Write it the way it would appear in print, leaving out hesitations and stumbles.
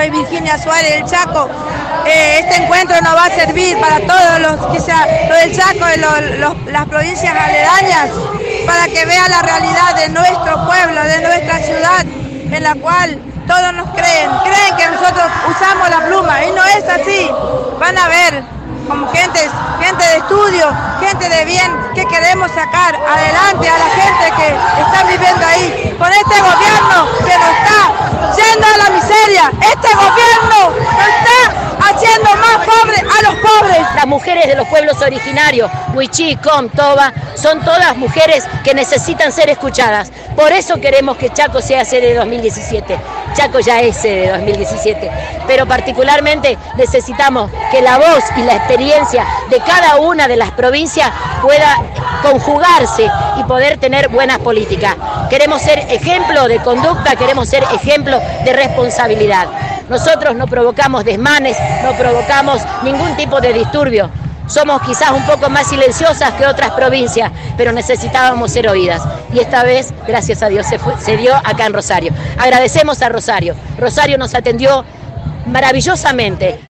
soy Virginia Suárez del Chaco. Este encuentro nos va a servir para todos los, que sea lo del Chaco y las provincias aledañas, para que vean la realidad de nuestro pueblo, de nuestra ciudad, en la cual todos nos creen que nosotros usamos la pluma, y no es así. Van a ver como gente de estudio, gente de bien, que queremos sacar adelante a la gente que está viviendo ahí, con este gobierno que nos está yendo a la miseria. Este gobierno nos está haciendo más pobres a los pobres. Las mujeres de los pueblos originarios, Wichí, Com, Toba, son todas mujeres que necesitan ser escuchadas. Por eso queremos que Chaco sea sede de 2017. Chaco ya es sede de 2017, pero particularmente necesitamos que la voz y la experiencia de cada una de las provincias pueda conjugarse y poder tener buenas políticas. Queremos ser ejemplo de conducta, queremos ser ejemplo de responsabilidad. Nosotros no provocamos desmanes, no provocamos ningún tipo de disturbio. Somos quizás un poco más silenciosas que otras provincias, pero necesitábamos ser oídas. Y esta vez, gracias a Dios, se dio acá en Rosario. Agradecemos a Rosario. Rosario nos atendió maravillosamente.